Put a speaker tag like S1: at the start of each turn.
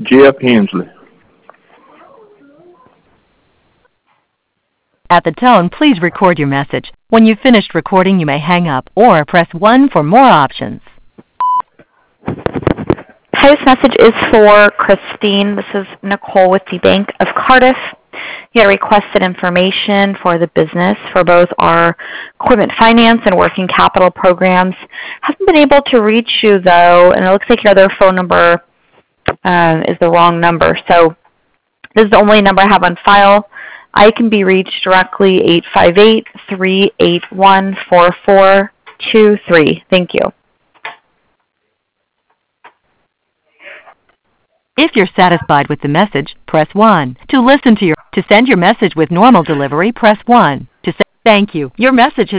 S1: Jeff Hensley.
S2: At the tone, please record your message. When you've finished recording, you may hang up or press 1 for more options.
S3: Hi, this message is for Christine. This is Nicole with the Bank of Cardiff. You had requested information for the business for both our equipment finance and working capital programs. Haven't been able to reach you, though, and it looks like your other phone number is the wrong number. So this is the only number I have on file. I can be reached directly, 858-381-4423. Thank you.
S2: If you're satisfied with the message, press 1. To send your message with normal delivery, press 1. To say thank you. Your message has